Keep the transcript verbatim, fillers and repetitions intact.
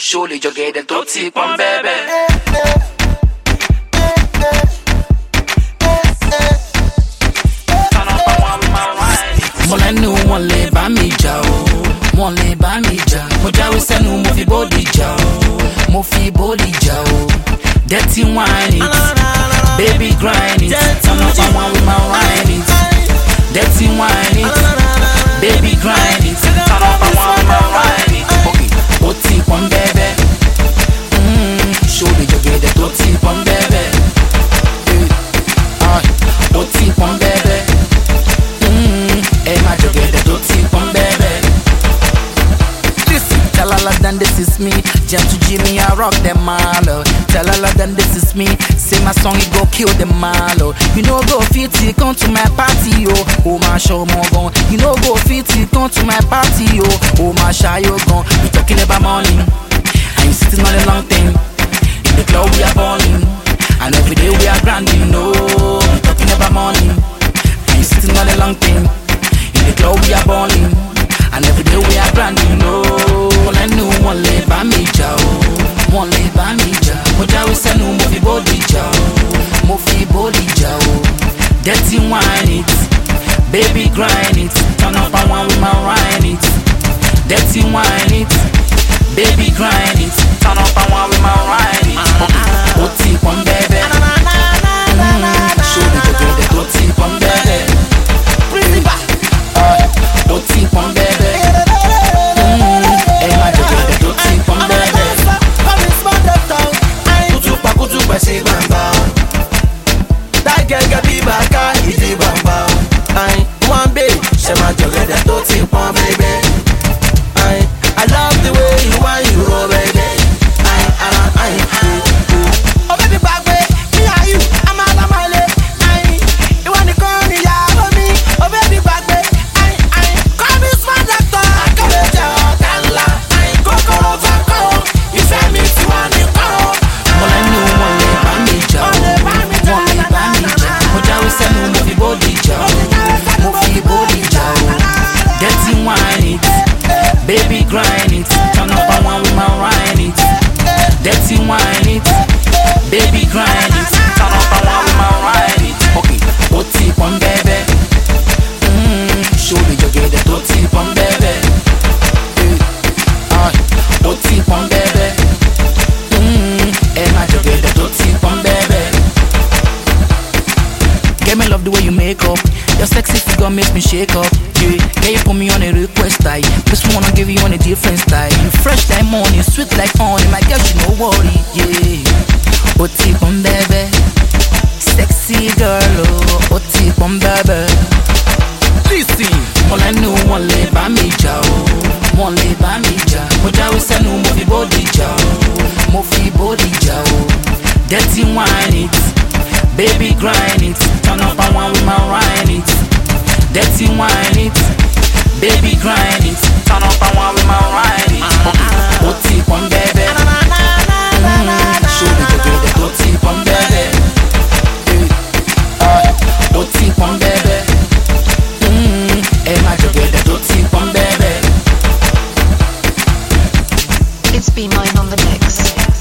show le jọ̀gẹ̀dẹ̀ tó ti pọ́n bẹ́ẹ̀bẹ́. Mo lẹ́nu wọn lè bá mi jà o, wọn lè bá mi jà. Mo jáwé sẹ́nu mo fi bóòdì jà o, mo fi bóòdì jà o. Dirty wine it, baby grind it. Turn up and one with my wine it. Dirty wine it, baby grind it. Turn up and one with my wine it. Okay, ó ti pọ́n bẹ́ẹ̀bẹ́. Mmm, show le jọ̀gẹ̀dẹ̀ tó ti pọ́n bẹ́ẹ̀bẹ́. Ó ti pọ́n bẹ́ẹ̀bẹ́. Ẹ má jọ̀gẹ̀dẹ̀ tó ti pọ́n bẹ́ẹ̀bẹ́. Tell all of them this is me. Gentle Jimmy, I rock them all. Oh. Tell all of them this is me. Say my song, it go kill them all. Oh. You know go fit it, come to my party, oh. Oh my show more gone. You know go fit it, come to my party, oh. Oh my shy, you gone. We talking about money, and you sitting on a long thing. In the club we are balling, and every day we are grinding. No, we talking about money, and you sitting on a long thing. In the club we are balling, and every day we are grinding. No. I knew one lay by me, Joe. One lay by me, Joe. Mo jáwé sẹ́nu mo fi bóòdì jà o, mo fi bóòdì jà o. Dirty wine it, baby grind it. Turn up and one with my wine it. Dirty wine it, baby grind it. Turn up and one with my wine it. Okay, ó ti pọ́n bẹ́ẹ̀bẹ́. Show le jọ̀gẹ̀dẹ̀ tó ti pọ́n bẹ́ẹ̀bẹ́. Ó ti pọ́n bẹ́ẹ̀bẹ́. Say bamba, that girl get be back, easy bamba. I one babe, she my jọ̀gẹ̀dẹ̀ tó ti pọ́n baby. I I love the way you want you roll baby. I I I oh baby back way, me and you, I'm all on my leg. I you want to call me yeah me, oh baby back way. I I call me smart doctor, call me Joe Kala. I go go over go, you say me if you want to go. Mo lẹ́nu wọn lè bá mi jà o, wọn lè bá mi jà. Mo jáwé sẹ́nu mo fi bóòdì jà o, mo fi bóòdì jà o. Dirty wine it, baby grind it. Turn up and one with my wine it. Dirty wine it, baby grind it. Turn up and one with my wine it. Okay, ó ti pọ́n bẹ́ẹ̀bẹ́. Mmm, show le jọ̀gẹ̀dẹ̀ tó ti pọ́n bẹ́ẹ̀bẹ́. Ó ti pọ́n bẹ́ẹ̀bẹ́. Get me love the way you make up. Your sexy figure makes me shake up. Yeah, yeah, you put me on a request style. Just wanna give you on a different style. You fresh like morning, sweet like honey. My girl, you no worry. Yeah, Oti pon baby, sexy girl. Oh, Oti pon baby. Listen, all I know one lay by me jà o, one lay by me jà. Mo jáwé sẹ́nu mo fi bóòdì jà o, mo fi bóòdì jà o. Dirty wine it, baby grind it. Turn up and one with my wine it. Dirty wine it, baby grind it. Turn up and one with my wine it. Okay, ó ti pọ́n bẹ́ẹ̀bẹ́. Show le jọ̀gẹ̀dẹ̀ tó ti pọ́n bẹ́ẹ̀bẹ́. Ó ti pọ́n bẹ́ẹ̀bẹ́. Ẹ má jọ̀gẹ̀dẹ̀ tó ti pọ́n bẹ́ẹ̀bẹ́. It's Be Mine on the mix.